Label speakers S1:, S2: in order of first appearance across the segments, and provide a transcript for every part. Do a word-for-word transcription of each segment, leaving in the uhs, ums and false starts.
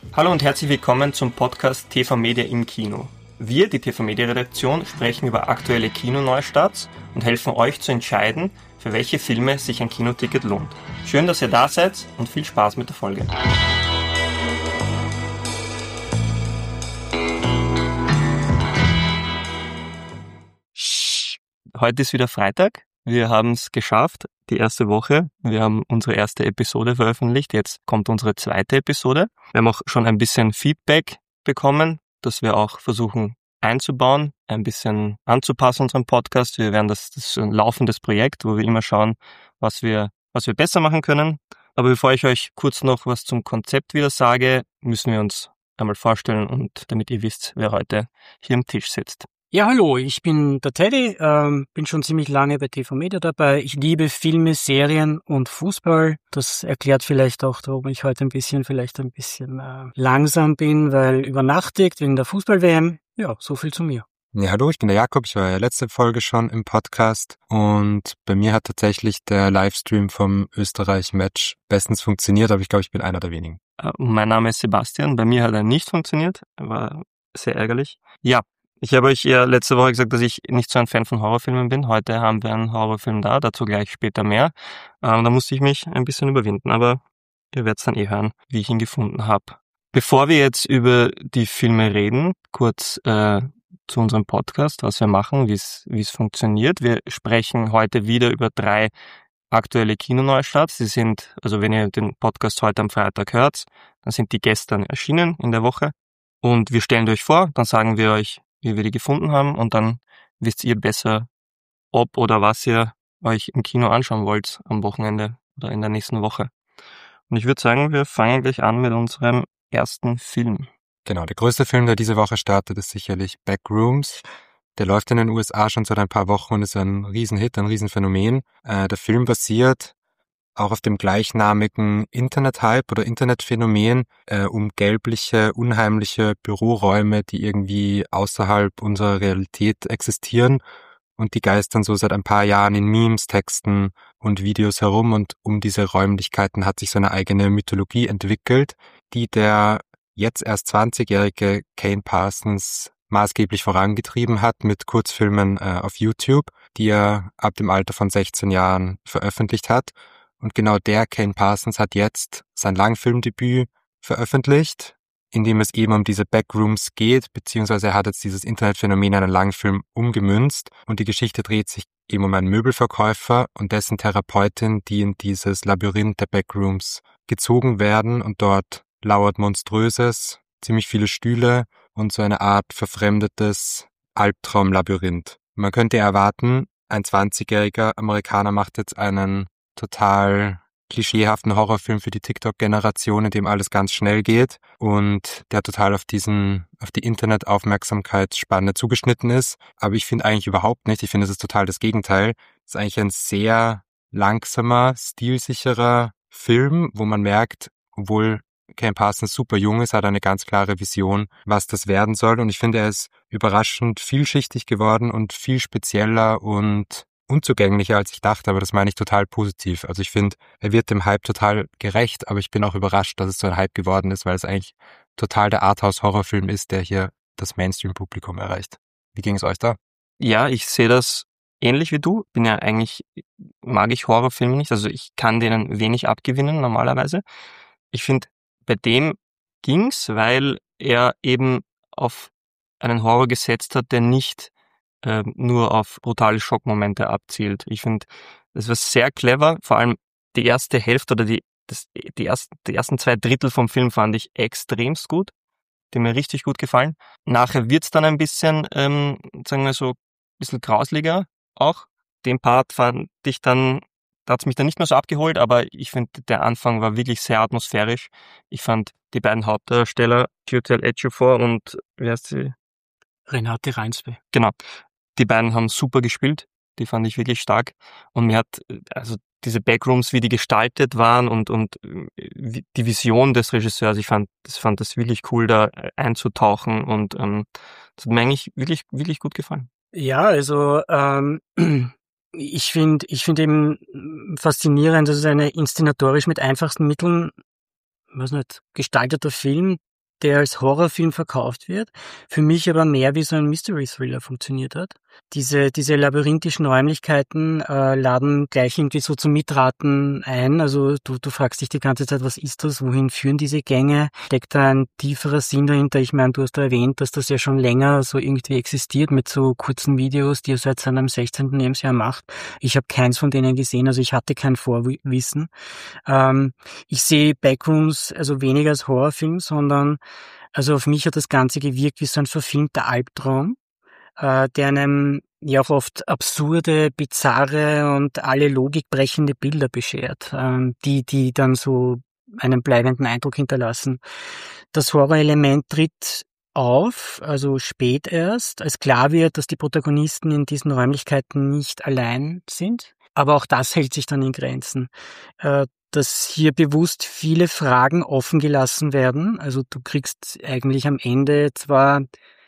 S1: Hallo und herzlich willkommen zum Podcast T V Media im Kino. Wir, die T V Media Redaktion, sprechen über aktuelle Kinoneustarts und helfen euch zu entscheiden, für welche Filme sich ein Kinoticket lohnt. Schön, dass ihr da seid und viel Spaß mit der Folge. Heute ist wieder Freitag. Wir haben es geschafft, die erste Woche. Wir haben unsere erste Episode veröffentlicht. Jetzt kommt unsere zweite Episode. Wir haben auch schon ein bisschen Feedback bekommen, das wir auch versuchen einzubauen, ein bisschen anzupassen unseren Podcast. Wir werden das, das ist ein laufendes Projekt, wo wir immer schauen, was wir, was wir besser machen können. Aber bevor ich euch kurz noch was zum Konzept wieder sage, müssen wir uns einmal vorstellen und damit ihr wisst, wer heute hier am Tisch sitzt.
S2: Ja, hallo, ich bin der Teddy, ähm, bin schon ziemlich lange bei T V Media dabei. Ich liebe Filme, Serien und Fußball. Das erklärt vielleicht auch, warum ich heute ein bisschen, vielleicht ein bisschen äh, langsam bin, weil übernachtigt wegen der Fußball-W M. Ja, so viel zu mir.
S3: Ja, hallo, ich bin der Jakob, ich war ja letzte Folge schon im Podcast und bei mir hat tatsächlich der Livestream vom Österreich-Match bestens funktioniert, aber ich glaube, ich bin einer der wenigen.
S1: Äh, mein Name ist Sebastian, bei mir hat er nicht funktioniert, war sehr ärgerlich. Ja. Ich habe euch ja letzte Woche gesagt, dass ich nicht so ein Fan von Horrorfilmen bin. Heute haben wir einen Horrorfilm da, dazu gleich später mehr. Ähm, da musste ich mich ein bisschen überwinden, aber ihr werdet es dann eh hören, wie ich ihn gefunden habe. Bevor wir jetzt über die Filme reden, kurz äh, zu unserem Podcast, was wir machen, wie es wie es funktioniert. Wir sprechen heute wieder über drei aktuelle Kinoneustarts. Sie sind, also wenn ihr den Podcast heute am Freitag hört, dann sind die gestern erschienen in der Woche. Und wir stellen euch vor, dann sagen wir euch, wie wir die gefunden haben und dann wisst ihr besser, ob oder was ihr euch im Kino anschauen wollt am Wochenende oder in der nächsten Woche. Und ich würde sagen, wir fangen gleich an mit unserem ersten Film.
S3: Genau, der größte Film, der diese Woche startet, ist sicherlich Backrooms. Der läuft in den U S A schon seit ein paar Wochen und ist ein Riesenhit, ein Riesenphänomen. Äh, der Film basiert auch auf dem gleichnamigen Internet-Hype oder Internetphänomen äh, um gelbliche, unheimliche Büroräume, die irgendwie außerhalb unserer Realität existieren und die geistern so seit ein paar Jahren in Memes, Texten und Videos herum und um diese Räumlichkeiten hat sich so eine eigene Mythologie entwickelt, die der jetzt erst zwanzigjährige Kane Parsons maßgeblich vorangetrieben hat mit Kurzfilmen äh, auf YouTube, die er ab dem Alter von sechzehn Jahren veröffentlicht hat. Und genau der Kane Parsons hat jetzt sein Langfilmdebüt veröffentlicht, in dem es eben um diese Backrooms geht, beziehungsweise er hat jetzt dieses Internetphänomen in einen Langfilm umgemünzt und die Geschichte dreht sich eben um einen Möbelverkäufer und dessen Therapeutin, die in dieses Labyrinth der Backrooms gezogen werden und dort lauert Monströses, ziemlich viele Stühle und so eine Art verfremdetes Albtraumlabyrinth. Man könnte erwarten, ein zwanzigjähriger Amerikaner macht jetzt einen total klischeehaften Horrorfilm für die TikTok-Generation, in dem alles ganz schnell geht und der total auf diesen, auf die Internet-Aufmerksamkeitsspanne zugeschnitten ist. Aber ich finde eigentlich überhaupt nicht. Ich finde, es ist total das Gegenteil. Es ist eigentlich ein sehr langsamer, stilsicherer Film, wo man merkt, obwohl Kane Parsons super jung ist, hat er eine ganz klare Vision, was das werden soll. Und ich finde, er ist überraschend vielschichtig geworden und viel spezieller und unzugänglicher, als ich dachte, aber das meine ich total positiv. Also ich finde, er wird dem Hype total gerecht, aber ich bin auch überrascht, dass es so ein Hype geworden ist, weil es eigentlich total der Arthouse-Horrorfilm ist, der hier das Mainstream-Publikum erreicht. Wie ging es euch da?
S1: Ja, ich sehe das ähnlich wie du. Bin ja eigentlich, mag ich Horrorfilme nicht, also ich kann denen wenig abgewinnen normalerweise. Ich finde, bei dem ging's, weil er eben auf einen Horror gesetzt hat, der nicht äh, nur auf brutale Schockmomente abzielt. Ich finde, das war sehr clever, vor allem die erste Hälfte oder die, das, die, ersten, die ersten zwei Drittel vom Film fand ich extremst gut, die mir richtig gut gefallen. Nachher wird's dann ein bisschen, ähm, sagen wir so, ein bisschen grausliger auch. Den Part fand ich dann, da hat's mich dann nicht mehr so abgeholt, aber ich finde, der Anfang war wirklich sehr atmosphärisch. Ich fand die beiden Hauptdarsteller, Chiwetel Ejiofor und, wie heißt sie?
S2: Renate Reinsbe.
S1: Genau. Die beiden haben super gespielt, die fand ich wirklich stark und mir hat also diese Backrooms, wie die gestaltet waren und und die Vision des Regisseurs, ich fand das fand das wirklich cool, da einzutauchen und ähm, das hat mir eigentlich wirklich wirklich gut gefallen.
S2: Ja, also ähm, ich finde ich finde eben faszinierend, dass es eine inszenatorisch mit einfachsten Mitteln, weiß nicht, gestalteter Film, der als Horrorfilm verkauft wird, für mich aber mehr wie so ein Mystery-Thriller funktioniert hat. Diese, diese labyrinthischen Räumlichkeiten äh, laden gleich irgendwie so zum Mitraten ein. Also du, du fragst dich die ganze Zeit, was ist das? Wohin führen diese Gänge? Steckt da ein tieferer Sinn dahinter? Ich meine, du hast da erwähnt, dass das ja schon länger so irgendwie existiert mit so kurzen Videos, die er seit seinem sechzehnten Lebensjahr macht. Ich habe keins von denen gesehen, also ich hatte kein Vorwissen. Ähm, ich sehe Backrooms also weniger als Horrorfilm, sondern also auf mich hat das Ganze gewirkt wie so ein verfilmter Albtraum, äh, der einem ja auch oft absurde, bizarre und alle Logik brechende Bilder beschert, ähm, die, die dann so einen bleibenden Eindruck hinterlassen. Das Horrorelement tritt auf, also spät erst, als klar wird, dass die Protagonisten in diesen Räumlichkeiten nicht allein sind. Aber auch das hält sich dann in Grenzen. Äh, dass hier bewusst viele Fragen offen gelassen werden. Also du kriegst eigentlich am Ende zwar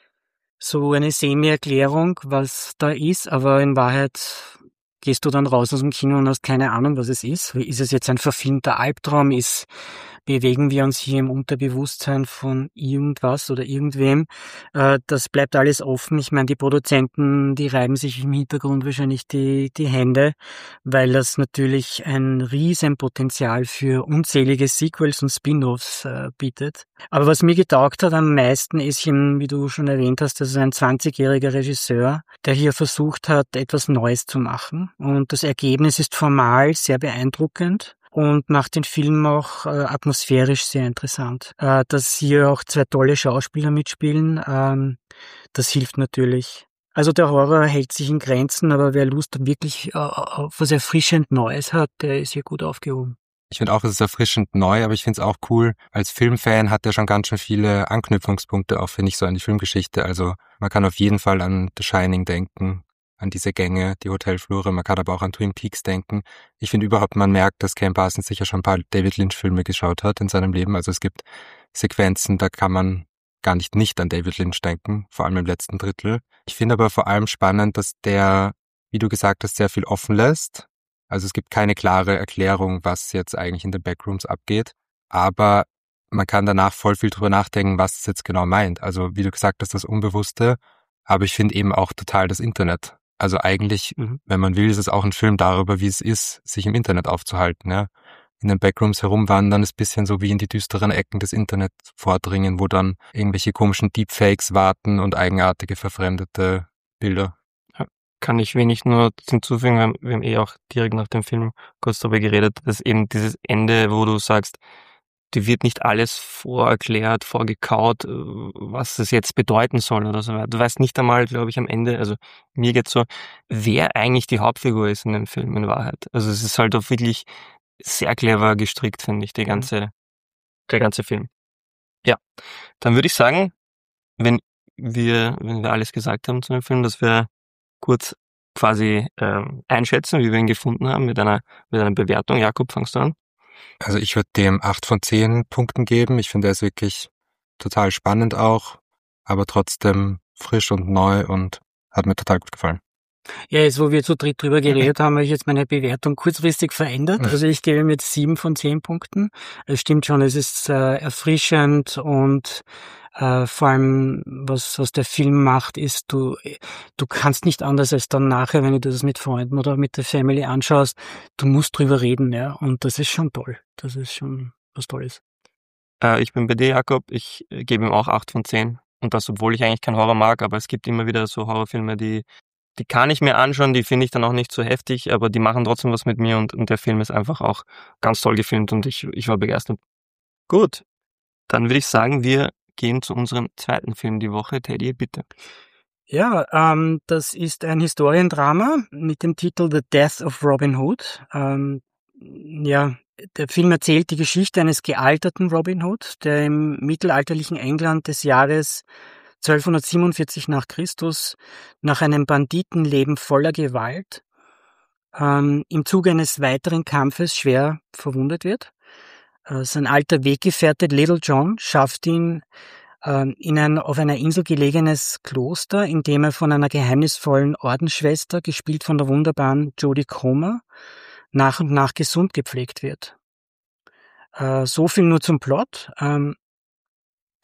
S2: so eine Semi-Erklärung, was da ist, aber in Wahrheit gehst du dann raus aus dem Kino und hast keine Ahnung, was es ist. Ist es jetzt ein verfilmter Albtraum? Ist, bewegen wir uns hier im Unterbewusstsein von irgendwas oder irgendwem? Äh, das bleibt alles offen. Ich meine, die Produzenten, die reiben sich im Hintergrund wahrscheinlich die, die Hände, weil das natürlich ein Riesenpotenzial für unzählige Sequels und Spin-offs äh, bietet. Aber was mir getaugt hat am meisten ist, wie du schon erwähnt hast, das ist ein zwanzigjähriger Regisseur, der hier versucht hat, etwas Neues zu machen. Und das Ergebnis ist formal sehr beeindruckend und macht den Film auch äh, atmosphärisch sehr interessant. Äh, dass hier auch zwei tolle Schauspieler mitspielen, ähm, das hilft natürlich. Also der Horror hält sich in Grenzen, aber wer Lust wirklich äh, auf was erfrischend Neues hat, der ist hier gut aufgehoben.
S3: Ich finde auch, es ist erfrischend neu, aber ich finde es auch cool. Als Filmfan hat er schon ganz schön viele Anknüpfungspunkte, auch finde ich so an die Filmgeschichte. Also man kann auf jeden Fall an The Shining denken, an diese Gänge, die Hotelflure. Man kann aber auch an Twin Peaks denken. Ich finde überhaupt, man merkt, dass Ken Parsons sicher schon ein paar David Lynch-Filme geschaut hat in seinem Leben. Also es gibt Sequenzen, da kann man gar nicht nicht an David Lynch denken, vor allem im letzten Drittel. Ich finde aber vor allem spannend, dass der, wie du gesagt hast, sehr viel offen lässt. Also es gibt keine klare Erklärung, was jetzt eigentlich in den Backrooms abgeht, aber man kann danach voll viel drüber nachdenken, was es jetzt genau meint. Also wie du gesagt hast, das Unbewusste, aber ich finde eben auch total das Internet. Also eigentlich, mhm. wenn man will, ist es auch ein Film darüber, wie es ist, sich im Internet aufzuhalten. Ja? In den Backrooms herumwandern ist ein bisschen so wie in die düsteren Ecken des Internets vordringen, wo dann irgendwelche komischen Deepfakes warten und eigenartige, verfremdete Bilder.
S1: Kann ich wenig nur hinzufügen, wir haben, wir haben eh auch direkt nach dem Film kurz darüber geredet, dass eben dieses Ende, wo du sagst, dir wird nicht alles vorerklärt, vorgekaut, was es jetzt bedeuten soll oder so weiter. Du weißt nicht einmal, glaube ich, am Ende, also mir geht's so, wer eigentlich die Hauptfigur ist in dem Film in Wahrheit. Also es ist halt auch wirklich sehr clever gestrickt, finde ich, die ganze, der ganze Film. Ja, dann würde ich sagen, wenn wir, wenn wir alles gesagt haben zu dem Film, dass wir kurz quasi ähm, einschätzen, wie wir ihn gefunden haben mit einer mit einer Bewertung. Jakob, fangst du an?
S3: Also ich würde dem acht von zehn Punkten geben. Ich finde, er ist wirklich total spannend auch, aber trotzdem frisch und neu und hat mir total gut gefallen.
S2: Ja, jetzt wo wir zu dritt drüber geredet haben, habe ich jetzt meine Bewertung kurzfristig verändert. Also ich gebe ihm jetzt sieben von zehn Punkten. Es stimmt schon, es ist äh, erfrischend und äh, vor allem, was, was der Film macht, ist, du, du kannst nicht anders als dann nachher, wenn du das mit Freunden oder mit der Family anschaust, du musst drüber reden, ja. Und das ist schon toll. Das ist schon was Tolles.
S1: Äh, ich bin bei dir, Jakob. Ich äh, gebe ihm auch acht von zehn. Und das, obwohl ich eigentlich keinen Horror mag, aber es gibt immer wieder so Horrorfilme, die Die kann ich mir anschauen, die finde ich dann auch nicht so heftig, aber die machen trotzdem was mit mir und, und der Film ist einfach auch ganz toll gefilmt und ich, ich war begeistert. Gut, dann würde ich sagen, wir gehen zu unserem zweiten Film die Woche. Teddy, bitte.
S2: Ja, ähm, das ist ein Historiendrama mit dem Titel The Death of Robin Hood. Ähm, ja, der Film erzählt die Geschichte eines gealterten Robin Hood, der im mittelalterlichen England des Jahres zwölfhundertsiebenundvierzig nach Christus nach einem Banditenleben voller Gewalt ähm, im Zuge eines weiteren Kampfes schwer verwundet wird. Äh, sein alter Weggefährte Little John schafft ihn äh, in ein auf einer Insel gelegenes Kloster, in dem er von einer geheimnisvollen Ordensschwester, gespielt von der wunderbaren Jodie Comer, nach und nach gesund gepflegt wird. Äh, so viel nur zum Plot. Ähm,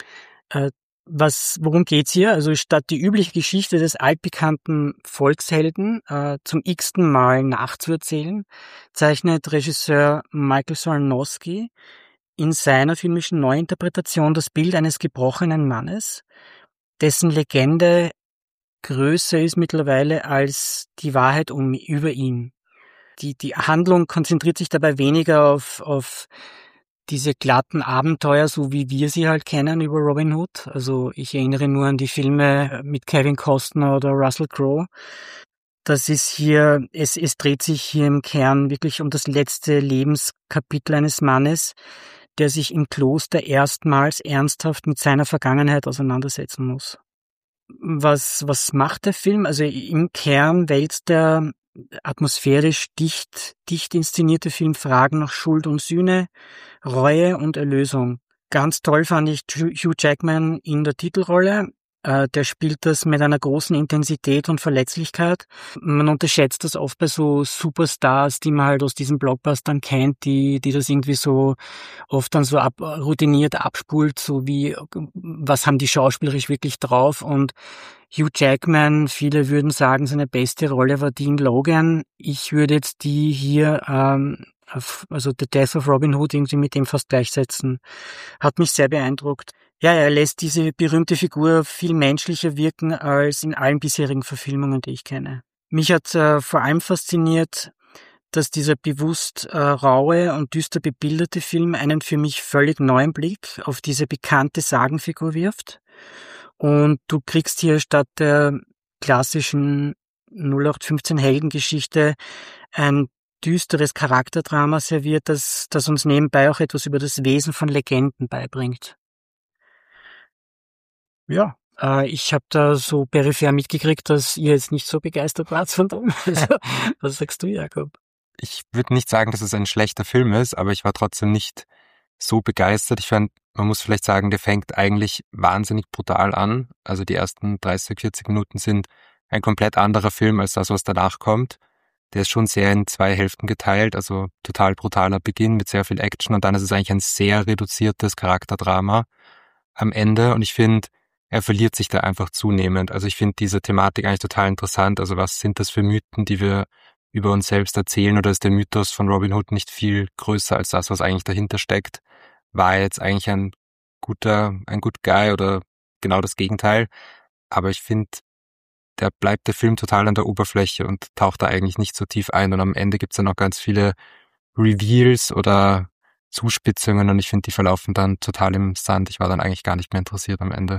S2: Äh, was, worum geht's hier? Also statt die übliche Geschichte des altbekannten Volkshelden äh, zum x-ten Mal nachzuerzählen, zeichnet Regisseur Michael Sarnowski in seiner filmischen Neuinterpretation das Bild eines gebrochenen Mannes, dessen Legende größer ist mittlerweile als die Wahrheit um, über ihn. Die, die Handlung konzentriert sich dabei weniger auf, auf diese glatten Abenteuer, so wie wir sie halt kennen über Robin Hood. Also ich erinnere nur an die Filme mit Kevin Costner oder Russell Crowe. Das ist hier, es, es dreht sich hier im Kern wirklich um das letzte Lebenskapitel eines Mannes, der sich im Kloster erstmals ernsthaft mit seiner Vergangenheit auseinandersetzen muss. Was, was macht der Film? Also im Kern wälzt der atmosphärisch dicht, dicht inszenierte Film Fragen nach Schuld und Sühne, Reue und Erlösung. Ganz toll fand ich Hugh Jackman in der Titelrolle. Äh, der spielt das mit einer großen Intensität und Verletzlichkeit. Man unterschätzt das oft bei so Superstars, die man halt aus diesen Blockbustern kennt, die, die das irgendwie so oft dann so ab, routiniert abspult, so wie, was haben die schauspielerisch wirklich drauf? Und Hugh Jackman, viele würden sagen, seine beste Rolle war die in Logan. Ich würde jetzt die hier, ähm, also The Death of Robin Hood, irgendwie mit dem fast gleichsetzen. Hat mich sehr beeindruckt. Ja, er lässt diese berühmte Figur viel menschlicher wirken als in allen bisherigen Verfilmungen, die ich kenne. Mich hat äh, vor allem fasziniert, dass dieser bewusst äh, raue und düster bebilderte Film einen für mich völlig neuen Blick auf diese bekannte Sagenfigur wirft. Und du kriegst hier statt der klassischen null acht fünfzehn Heldengeschichte ein düsteres Charakterdrama serviert, das, das uns nebenbei auch etwas über das Wesen von Legenden beibringt. Ja, äh, ich habe da so peripher mitgekriegt, dass ihr jetzt nicht so begeistert wart von dem. Also, was sagst du, Jakob?
S3: Ich würde nicht sagen, dass es ein schlechter Film ist, aber ich war trotzdem nicht so begeistert. Ich fand, man muss vielleicht sagen, der fängt eigentlich wahnsinnig brutal an. Also die ersten dreißig, vierzig Minuten sind ein komplett anderer Film als das, was danach kommt. Der ist schon sehr in zwei Hälften geteilt, also total brutaler Beginn mit sehr viel Action und dann ist es eigentlich ein sehr reduziertes Charakterdrama am Ende und ich finde, er verliert sich da einfach zunehmend. Also ich finde diese Thematik eigentlich total interessant. Also was sind das für Mythen, die wir über uns selbst erzählen oder ist der Mythos von Robin Hood nicht viel größer als das, was eigentlich dahinter steckt? War er jetzt eigentlich ein guter, ein good guy oder genau das Gegenteil? Aber ich finde, da bleibt der Film total an der Oberfläche und taucht da eigentlich nicht so tief ein und am Ende gibt's dann noch ganz viele Reveals oder Zuspitzungen und ich finde, die verlaufen dann total im Sand. Ich war dann eigentlich gar nicht mehr interessiert am Ende.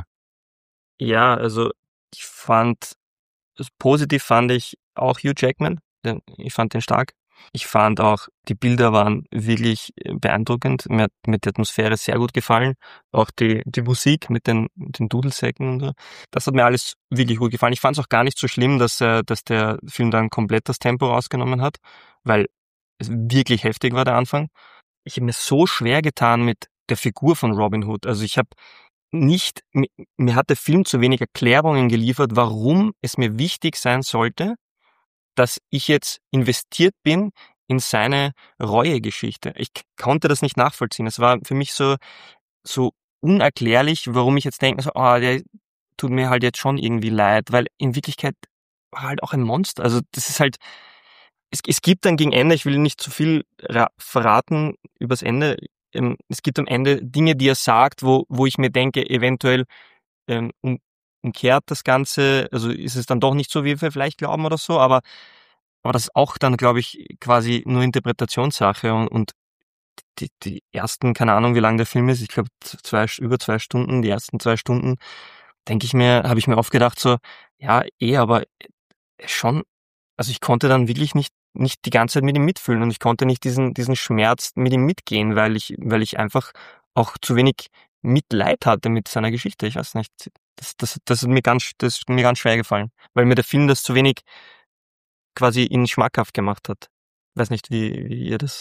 S1: Ja, also ich fand, positiv fand ich auch Hugh Jackman, den, ich fand den stark. Ich fand auch, die Bilder waren wirklich beeindruckend, mir hat mit der Atmosphäre sehr gut gefallen, auch die die Musik mit den, mit den Dudelsäcken und so, das hat mir alles wirklich gut gefallen. Ich fand es auch gar nicht so schlimm, dass, äh, dass der Film dann komplett das Tempo rausgenommen hat, weil es wirklich heftig war, der Anfang. Ich habe mir so schwer getan mit der Figur von Robin Hood, also ich habe nicht, mir hat der Film zu wenig Erklärungen geliefert, warum es mir wichtig sein sollte, dass ich jetzt investiert bin in seine Reuegeschichte. Ich konnte das nicht nachvollziehen. Es war für mich so, so unerklärlich, warum ich jetzt denke, so, oh, der tut mir halt jetzt schon irgendwie leid, weil in Wirklichkeit war er halt auch ein Monster. Also das ist halt, es, es gibt dann gegen Ende, ich will nicht zu viel ra- verraten übers Ende, ähm, es gibt am Ende Dinge, die er sagt, wo, wo ich mir denke, eventuell ähm, um, umkehrt das Ganze, also ist es dann doch nicht so, wie wir vielleicht glauben oder so, aber, aber das ist auch dann, glaube ich, quasi nur Interpretationssache und, und die, die ersten, keine Ahnung, wie lang der Film ist, ich glaube zwei, über zwei Stunden, die ersten zwei Stunden, denke ich mir, habe ich mir oft gedacht so, ja, eh, aber schon, also ich konnte dann wirklich nicht nicht die ganze Zeit mit ihm mitfühlen und ich konnte nicht diesen diesen Schmerz mit ihm mitgehen, weil ich weil ich einfach auch zu wenig Mitleid hatte mit seiner Geschichte. Ich weiß nicht, das das das ist mir ganz das ist mir ganz schwer gefallen, weil mir der Film das zu wenig quasi ihn schmackhaft gemacht hat. Weiß nicht, wie, wie ihr das.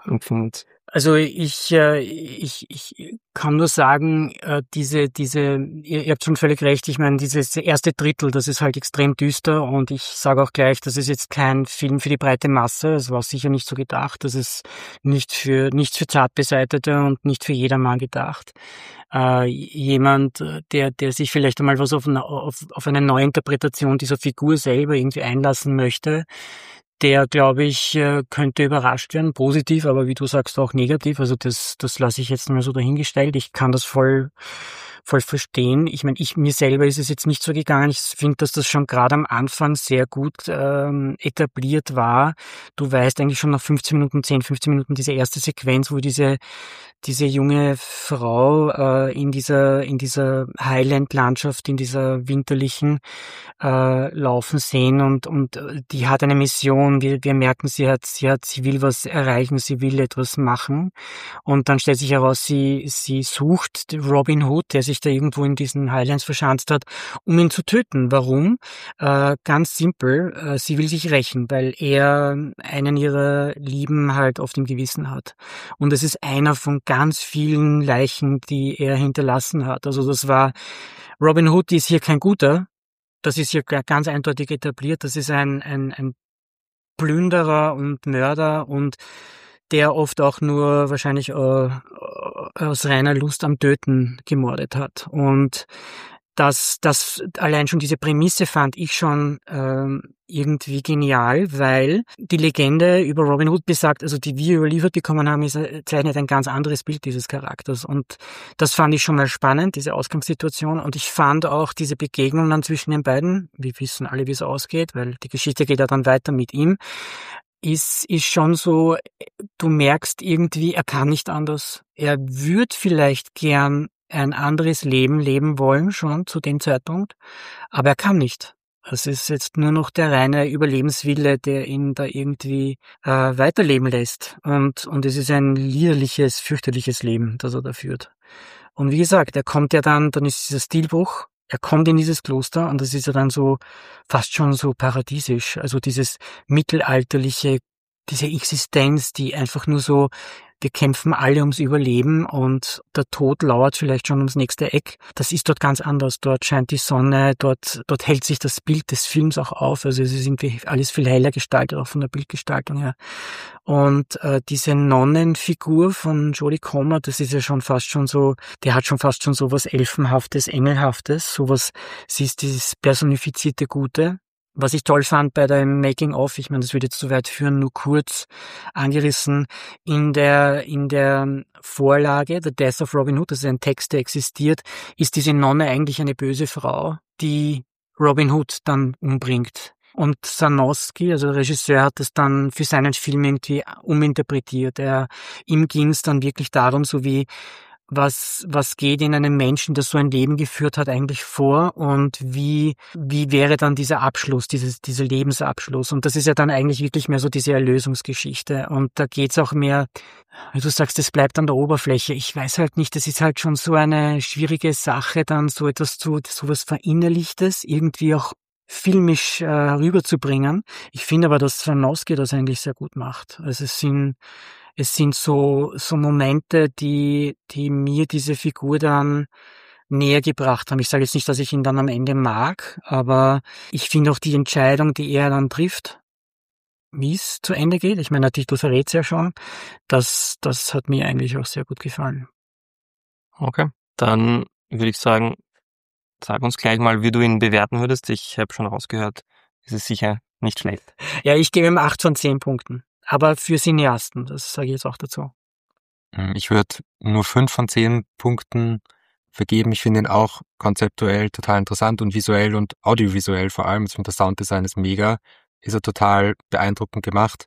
S1: empfindet?
S2: Also ich, äh, ich, ich kann nur sagen, äh, diese, diese, ihr, ihr habt schon völlig recht, ich meine, dieses erste Drittel, das ist halt extrem düster und ich sage auch gleich, das ist jetzt kein Film für die breite Masse, es war sicher nicht so gedacht, das ist nicht für, nichts für Zartbeseitete und nicht für jedermann gedacht. Äh, jemand, der, der sich vielleicht einmal was auf eine, auf, auf eine Neuinterpretation dieser Figur selber irgendwie einlassen möchte, der, glaube ich, könnte überrascht werden, positiv, aber wie du sagst, auch negativ. Also das, das lasse ich jetzt mal so dahingestellt. Ich kann das voll, voll verstehen. Ich meine, ich mir selber ist es jetzt nicht so gegangen. Ich finde, dass das schon gerade am Anfang sehr gut ähm, etabliert war. Du weißt eigentlich schon nach fünfzehn Minuten, zehn, fünfzehn Minuten diese erste Sequenz, wo diese diese junge Frau äh, in dieser in dieser Highland-Landschaft, in dieser winterlichen äh, laufen sehen und und die hat eine Mission. Wir wir merken, sie hat sie hat sie will was erreichen, sie will etwas machen und dann stellt sich heraus, sie sie sucht Robin Hood, der sich da irgendwo in diesen Highlands verschanzt hat, um ihn zu töten. Warum? Äh, ganz simpel. Äh, sie will sich rächen, weil er einen ihrer Lieben halt auf dem Gewissen hat. Und es ist einer von ganz vielen Leichen, die er hinterlassen hat. Also das war, Robin Hood ist hier kein Guter. Das ist hier ganz eindeutig etabliert. Das ist ein, ein, ein Plünderer und Mörder und der oft auch nur wahrscheinlich äh, aus reiner Lust am Töten gemordet hat. Und das, das allein schon diese Prämisse fand ich schon ähm, irgendwie genial, weil die Legende über Robin Hood besagt, also die wir überliefert bekommen haben, ist, zeichnet ein ganz anderes Bild dieses Charakters. Und das fand ich schon mal spannend, diese Ausgangssituation. Und ich fand auch diese Begegnung dann zwischen den beiden, wir wissen alle, wie es ausgeht, weil die Geschichte geht ja dann weiter mit ihm, ist, ist schon so, du merkst irgendwie, er kann nicht anders. Er würde vielleicht gern ein anderes Leben leben wollen, schon zu dem Zeitpunkt, aber er kann nicht. Es ist jetzt nur noch der reine Überlebenswille, der ihn da irgendwie äh, weiterleben lässt. Und, und es ist ein liederliches, fürchterliches Leben, das er da führt. Und wie gesagt, er kommt ja dann, dann ist dieser Stilbruch, er kommt in dieses Kloster und das ist ja dann so fast schon so paradiesisch. Also dieses mittelalterliche, diese Existenz, die einfach nur so, wir kämpfen alle ums Überleben und der Tod lauert vielleicht schon ums nächste Eck. Das ist dort ganz anders. Dort scheint die Sonne, dort, dort hält sich das Bild des Films auch auf. Also es ist irgendwie alles viel heller gestaltet, auch von der Bildgestaltung her. Und äh, diese Nonnenfigur von Jodie Comer, das ist ja schon fast schon so, der hat schon fast schon so was Elfenhaftes, Engelhaftes, sowas, sie ist dieses personifizierte Gute. Was ich toll fand bei dem Making-of, ich meine, das würde jetzt zu weit führen, nur kurz angerissen, in der in der Vorlage, The Death of Robin Hood, das ist ein Text, der existiert, ist diese Nonne eigentlich eine böse Frau, die Robin Hood dann umbringt. Und Sarnowski, also der Regisseur, hat das dann für seinen Film irgendwie uminterpretiert. Er, ihm ging es dann wirklich darum, so wie was was geht in einem Menschen, der so ein Leben geführt hat, eigentlich vor und wie wie wäre dann dieser Abschluss, dieses dieser Lebensabschluss. Und das ist ja dann eigentlich wirklich mehr so diese Erlösungsgeschichte. Und da geht's auch mehr, wie du sagst, es bleibt an der Oberfläche. Ich weiß halt nicht, das ist halt schon so eine schwierige Sache, dann so etwas zu, sowas Verinnerlichtes irgendwie auch filmisch äh, rüberzubringen. Ich finde aber, dass Sarnowski das eigentlich sehr gut macht. Also es sind Es sind so, so Momente, die, die mir diese Figur dann näher gebracht haben. Ich sage jetzt nicht, dass ich ihn dann am Ende mag, aber ich finde auch die Entscheidung, die er dann trifft, wie es zu Ende geht, ich meine, der Titel verrät es ja schon, das, das hat mir eigentlich auch sehr gut gefallen.
S1: Okay, dann würde ich sagen, sag uns gleich mal, wie du ihn bewerten würdest. Ich habe schon rausgehört, es ist sicher nicht schlecht.
S2: Ja, ich gebe ihm acht von zehn Punkten. Aber für Cineasten, das sage ich jetzt auch dazu.
S3: Ich würde nur fünf von zehn Punkten vergeben. Ich finde ihn auch konzeptuell total interessant und visuell und audiovisuell vor allem. Ich finde, das Sounddesign ist mega. Ist er total beeindruckend gemacht.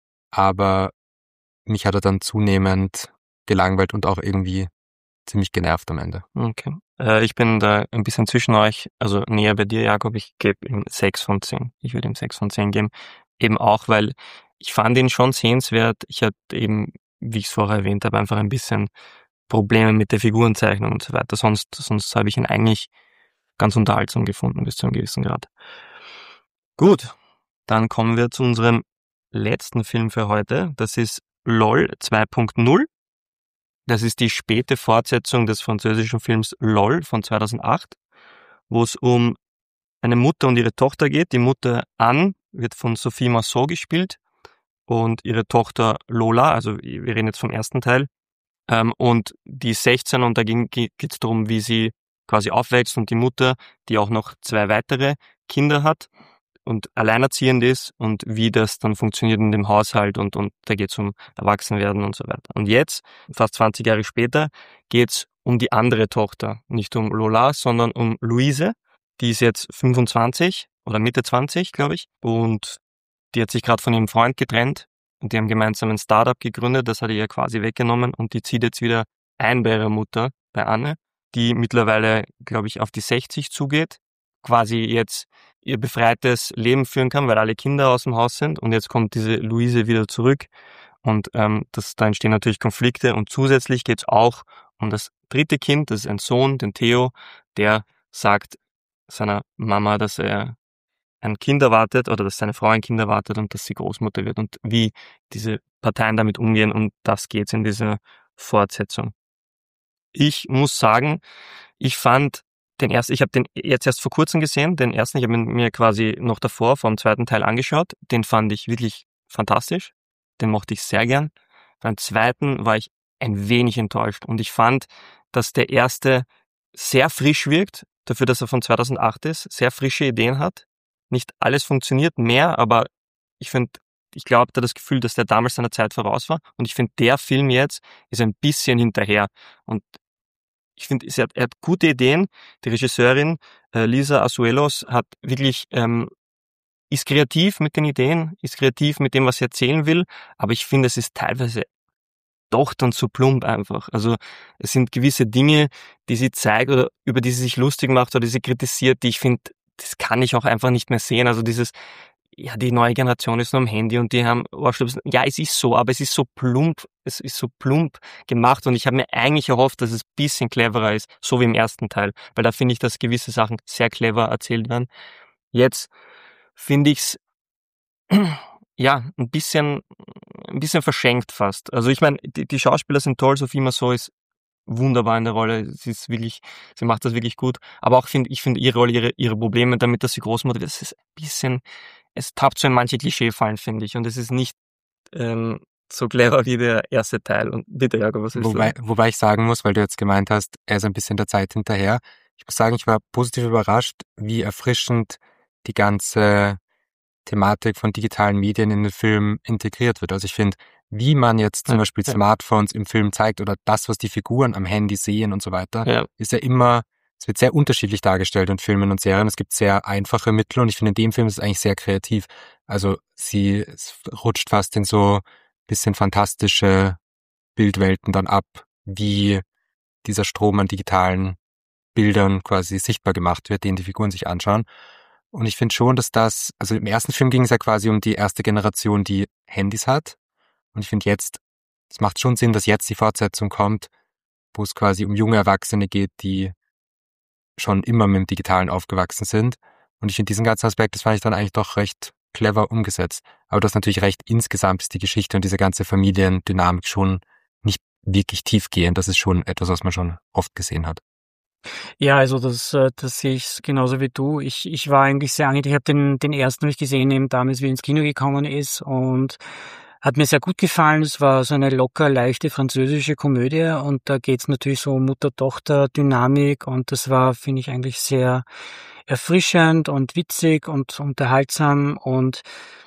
S3: Aber mich hat er dann zunehmend gelangweilt und auch irgendwie ziemlich genervt am Ende.
S1: Okay. Äh, ich bin da ein bisschen zwischen euch, also näher bei dir, Jakob. Ich gebe ihm sechs von zehn. Ich würde ihm sechs von zehn geben. Eben auch, weil ich fand ihn schon sehenswert. Ich hatte eben, wie ich es vorher erwähnt habe, einfach ein bisschen Probleme mit der Figurenzeichnung und so weiter. Sonst, sonst habe ich ihn eigentlich ganz unterhaltsam gefunden bis zu einem gewissen Grad. Gut, dann kommen wir zu unserem letzten Film für heute. Das ist LOL zwei Punkt null. Das ist die späte Fortsetzung des französischen Films LOL von zweitausendacht, wo es um eine Mutter und ihre Tochter geht. Die Mutter Anne wird von Sophie Marceau gespielt und ihre Tochter Lola, also wir reden jetzt vom ersten Teil, ähm, und die ist sechzehn und da geht es darum, wie sie quasi aufwächst und die Mutter, die auch noch zwei weitere Kinder hat und alleinerziehend ist und wie das dann funktioniert in dem Haushalt und, und da geht es um Erwachsenwerden und so weiter. Und jetzt, fast zwanzig Jahre später, geht es um die andere Tochter, nicht um Lola, sondern um Luise. Die ist jetzt fünfundzwanzig oder Mitte zwanzig, glaube ich, und die hat sich gerade von ihrem Freund getrennt und die haben gemeinsam ein Startup gegründet, das hat ihr quasi weggenommen und die zieht jetzt wieder ein bei ihrer Mutter, bei Anne, die mittlerweile, glaube ich, auf die sechzig zugeht, quasi jetzt ihr befreites Leben führen kann, weil alle Kinder aus dem Haus sind und jetzt kommt diese Luise wieder zurück und ähm, das, da entstehen natürlich Konflikte und zusätzlich geht es auch um das dritte Kind, das ist ein Sohn, den Theo, der sagt seiner Mama, dass er ein Kind erwartet oder dass seine Frau ein Kind erwartet und dass sie Großmutter wird und wie diese Parteien damit umgehen und das geht's in dieser Fortsetzung. Ich muss sagen, ich fand den ersten, ich habe den jetzt erst vor kurzem gesehen, den ersten, ich habe mir quasi noch davor vom zweiten Teil angeschaut, den fand ich wirklich fantastisch, den mochte ich sehr gern. Beim zweiten war ich ein wenig enttäuscht und ich fand, dass der erste sehr frisch wirkt, dafür, dass er von zweitausendacht ist, sehr frische Ideen hat. Nicht alles funktioniert mehr, aber ich finde, ich glaube, da das Gefühl, dass der damals seiner Zeit voraus war und ich finde, der Film jetzt ist ein bisschen hinterher und ich finde, er hat, er hat gute Ideen. Die Regisseurin äh, Lisa Azuelos hat wirklich, ähm, ist kreativ mit den Ideen, ist kreativ mit dem, was sie erzählen will, aber ich finde, es ist teilweise doch dann zu plump einfach. Also es sind gewisse Dinge, die sie zeigt oder über die sie sich lustig macht oder die sie kritisiert, die ich finde, das kann ich auch einfach nicht mehr sehen. Also dieses, ja, die neue Generation ist nur am Handy und die haben Ohrstöpsel. Ja, es ist so, aber es ist so plump, es ist so plump gemacht und ich habe mir eigentlich erhofft, dass es ein bisschen cleverer ist, so wie im ersten Teil, weil da finde ich, dass gewisse Sachen sehr clever erzählt werden. Jetzt finde ich's ja, ein bisschen, ein bisschen verschenkt fast. Also ich meine, die, die Schauspieler sind toll, Sophie Marceau ist wunderbar in der Rolle, sie ist wirklich, sie macht das wirklich gut, aber auch finde ich finde ihre Rolle, ihre, ihre Probleme damit, dass sie Großmutter wird, das ist ein bisschen, es tappt so in manche Klischeefallen, finde ich, und es ist nicht ähm, so clever wie der erste Teil. Und bitte, Jakob, was willst
S3: Wobei,
S1: du?
S3: wobei ich sagen muss, weil du jetzt gemeint hast, er ist ein bisschen der Zeit hinterher. Ich muss sagen, ich war positiv überrascht, wie erfrischend die ganze Thematik von digitalen Medien in den Film integriert wird. Also ich finde, wie man jetzt zum
S1: Ja,
S3: Beispiel
S1: ja.
S3: Smartphones im Film zeigt oder das, was die Figuren am Handy sehen und so weiter,
S1: Ja.
S3: ist ja immer, es wird sehr unterschiedlich dargestellt in Filmen und Serien. Es gibt sehr einfache Mittel und ich finde, in dem Film ist es eigentlich sehr kreativ. Also sie es rutscht fast in so ein bisschen fantastische Bildwelten dann ab, wie dieser Strom an digitalen Bildern quasi sichtbar gemacht wird, den die Figuren sich anschauen. Und ich finde schon, dass das, also im ersten Film ging es ja quasi um die erste Generation, die Handys hat. Und ich finde jetzt, es macht schon Sinn, dass jetzt die Fortsetzung kommt, wo es quasi um junge Erwachsene geht, die schon immer mit dem Digitalen aufgewachsen sind. Und ich finde diesen ganzen Aspekt, das fand ich dann eigentlich doch recht clever umgesetzt. Aber du hast natürlich recht, insgesamt ist die Geschichte und diese ganze Familiendynamik schon nicht wirklich tiefgehend. Das ist schon etwas, was man schon oft gesehen hat.
S2: Ja, also das, äh, das sehe ich genauso wie du. Ich, ich war eigentlich sehr angetan. Ich habe den, den ersten habe ich gesehen, eben damals, wie er ins Kino gekommen ist, und hat mir sehr gut gefallen. Es war so eine locker, leichte französische Komödie und da geht's natürlich so um Mutter-Tochter-Dynamik und das war, finde ich, eigentlich sehr erfrischend und witzig und unterhaltsam. Und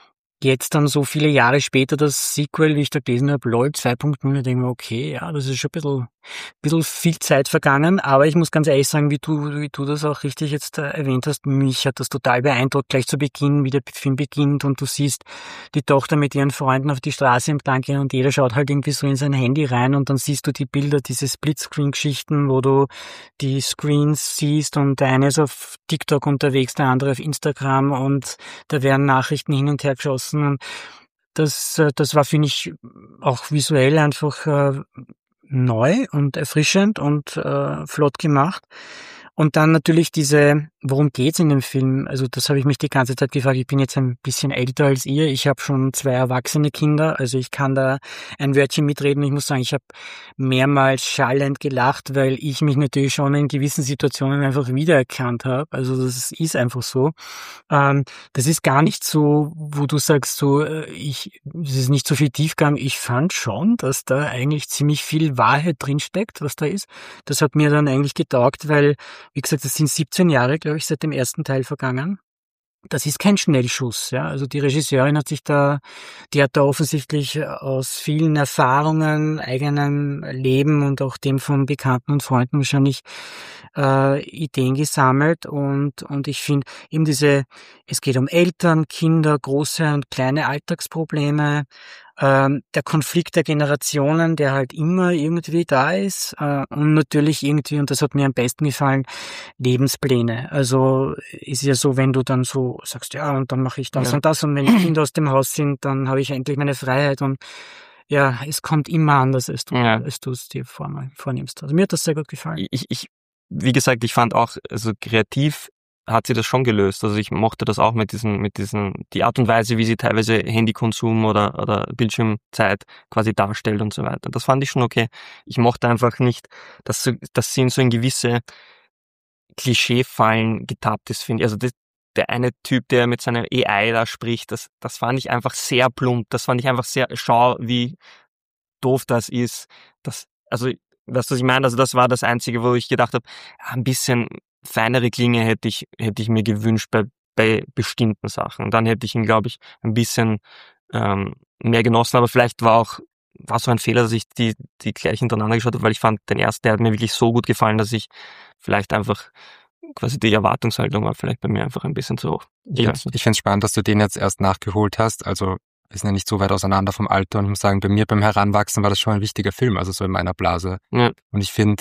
S2: jetzt dann so viele Jahre später das Sequel, wie ich da gelesen habe, LOL zwei Punkt null, ich denke mir, okay, ja, das ist schon ein bisschen, bisschen viel Zeit vergangen, aber ich muss ganz ehrlich sagen, wie du, wie du das auch richtig jetzt äh, erwähnt hast, mich hat das total beeindruckt, gleich zu Beginn, wie der Film beginnt und du siehst die Tochter mit ihren Freunden auf die Straße entlang gehen und jeder schaut halt irgendwie so in sein Handy rein und dann siehst du die Bilder, diese Splitscreen-Geschichten, wo du die Screens siehst und der eine ist auf TikTok unterwegs, der andere auf Instagram und da werden Nachrichten hin und her geschossen. Und das, das war, finde ich, auch visuell einfach äh, neu und erfrischend und äh, flott gemacht. Und dann natürlich diese, worum geht's in dem Film? Also das habe ich mich die ganze Zeit gefragt. Ich bin jetzt ein bisschen älter als ihr. Ich habe schon zwei erwachsene Kinder, also ich kann da ein Wörtchen mitreden. Ich muss sagen, ich habe mehrmals schallend gelacht, weil ich mich natürlich schon in gewissen Situationen einfach wiedererkannt habe. Also das ist einfach so. Ähm, das ist gar nicht so, wo du sagst, so, ich, das ist nicht so viel Tiefgang. Ich fand schon, dass da eigentlich ziemlich viel Wahrheit drinsteckt, was da ist. Das hat mir dann eigentlich getaugt, weil, wie gesagt, das sind siebzehn Jahre, glaube ich, seit dem ersten Teil vergangen. Das ist kein Schnellschuss, ja. Also die Regisseurin hat sich da, die hat da offensichtlich aus vielen Erfahrungen, eigenem Leben und auch dem von Bekannten und Freunden wahrscheinlich äh, Ideen gesammelt und und ich finde eben diese, es geht um Eltern, Kinder, große und kleine Alltagsprobleme, ähm, der Konflikt der Generationen, der halt immer irgendwie da ist äh, und natürlich irgendwie, und das hat mir am besten gefallen, Lebenspläne. Also ist ja so, wenn du dann so sagst, ja, und dann mache ich das
S1: Ja.
S2: und das und wenn die Kinder aus dem Haus sind, dann habe ich endlich meine Freiheit und ja, es kommt immer anders, als du,
S1: Ja.
S2: als du es dir vor, vornimmst. Also mir hat das sehr gut gefallen.
S1: Ich, ich, wie gesagt, ich fand auch, also kreativ hat sie das schon gelöst. Also ich mochte das auch mit diesen, mit diesen, die Art und Weise, wie sie teilweise Handykonsum oder, oder Bildschirmzeit quasi darstellt und so weiter. Das fand ich schon okay. Ich mochte einfach nicht, dass, so, dass sie in so ein gewisse Klischeefallen getappt ist, finde ich. Also das, der eine Typ, der mit seiner A I da spricht, das, das fand ich einfach sehr plump. Das fand ich einfach sehr, schau, wie doof das ist. Das, also, weißt du, was ich meine? Also das war das Einzige, wo ich gedacht habe, ein bisschen feinere Klinge hätte ich, hätte ich mir gewünscht bei, bei bestimmten Sachen. Und dann hätte ich ihn, glaube ich, ein bisschen ähm, mehr genossen. Aber vielleicht war auch, war so ein Fehler, dass ich die, die gleich hintereinander geschaut habe, weil ich fand, den ersten, der hat mir wirklich so gut gefallen, dass ich vielleicht einfach quasi die Erwartungshaltung war vielleicht bei mir einfach ein bisschen zu hoch. Ich,
S3: Ich,
S1: weiß nicht.
S3: ich finde es spannend, dass du den jetzt erst nachgeholt hast. Also wir sind ja nicht so weit auseinander vom Alter und ich muss sagen, bei mir beim Heranwachsen war das schon ein wichtiger Film, also so in meiner Blase.
S1: Ja.
S3: Und ich finde,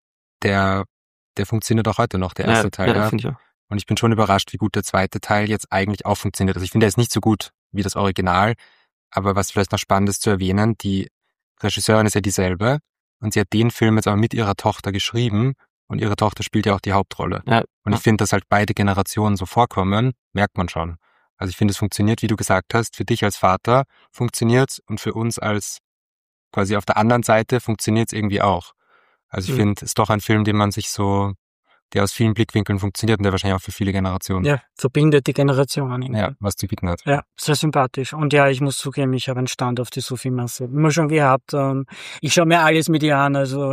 S3: der, der funktioniert auch heute noch, der erste
S1: ja,
S3: Teil.
S1: Ja,
S3: Ja.
S1: finde ich auch.
S3: Und ich bin schon überrascht, wie gut der zweite Teil jetzt eigentlich auch funktioniert. Also ich finde, er ist nicht so gut wie das Original, aber was vielleicht noch spannend ist zu erwähnen, die Regisseurin ist ja dieselbe und sie hat den Film jetzt aber mit ihrer Tochter geschrieben und ihre Tochter spielt ja auch die Hauptrolle.
S1: Ja.
S3: Und ich finde, dass halt beide Generationen so vorkommen, merkt man schon. Also ich finde, es funktioniert, wie du gesagt hast, für dich als Vater funktioniert's und für uns als quasi auf der anderen Seite funktioniert's irgendwie auch. Also ich
S1: Mhm.
S3: finde, es ist doch ein Film, den man sich so, der aus vielen Blickwinkeln funktioniert und der wahrscheinlich auch für viele Generationen,
S2: Ja, verbindet die Generationen. irgendwie.
S3: ja, was zu bieten hat.
S2: Ja, sehr sympathisch. Und ja, ich muss zugeben, ich habe einen Stand auf die Sophie-Masse. Immer schon gehabt. Ähm, ich schaue mir alles mit ihr an, also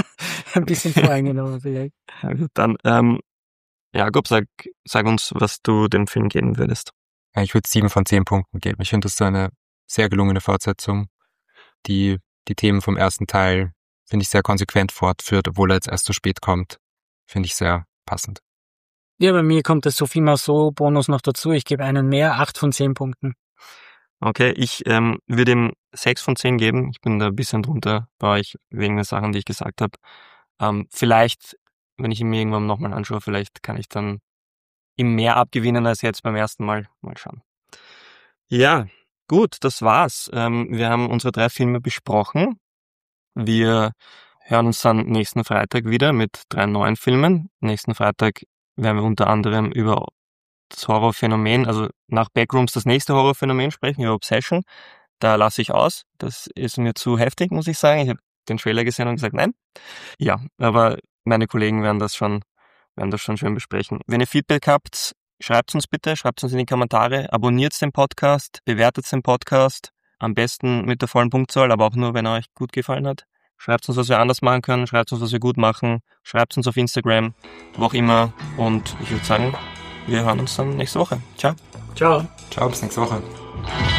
S2: ein bisschen voreingenommen vielleicht.
S1: Ja, gut, dann, ähm, Jakob, sag, sag uns, was du dem Film geben würdest.
S3: Ja, ich würde sieben von zehn Punkten geben. Ich finde, das ist so eine sehr gelungene Fortsetzung, die die Themen vom ersten Teil, finde ich, sehr konsequent fortführt, obwohl er jetzt erst so spät kommt. Finde ich sehr passend.
S2: Ja, bei mir kommt der Sophie Marceau-Bonus noch dazu. Ich gebe einen mehr, acht von zehn Punkten.
S1: Okay, ich ähm, würde ihm sechs von zehn geben. Ich bin da ein bisschen drunter bei euch wegen der Sachen, die ich gesagt habe. Ähm, vielleicht, wenn ich ihn mir irgendwann nochmal anschaue, vielleicht kann ich dann ihm mehr abgewinnen als jetzt beim ersten Mal. Mal schauen. Ja, gut, das war's. Ähm, wir haben unsere drei Filme besprochen. Wir hören uns dann nächsten Freitag wieder mit drei neuen Filmen. Nächsten Freitag werden wir unter anderem über das Horrorphänomen, also nach Backrooms das nächste Horrorphänomen sprechen, über Obsession. Da lasse ich aus. Das ist mir zu heftig, muss ich sagen. Ich habe den Trailer gesehen und gesagt, nein. Ja, aber meine Kollegen werden das schon, werden das schon schön besprechen. Wenn ihr Feedback habt, schreibt uns bitte, schreibt uns in die Kommentare, abonniert den Podcast, bewertet den Podcast, am besten mit der vollen Punktzahl, aber auch nur, wenn er euch gut gefallen hat. Schreibt uns, was wir anders machen können, schreibt uns, was wir gut machen, schreibt uns auf Instagram, wo auch immer, und ich würde sagen, wir hören uns dann nächste Woche. Ciao.
S2: Ciao.
S3: Ciao, bis nächste Woche.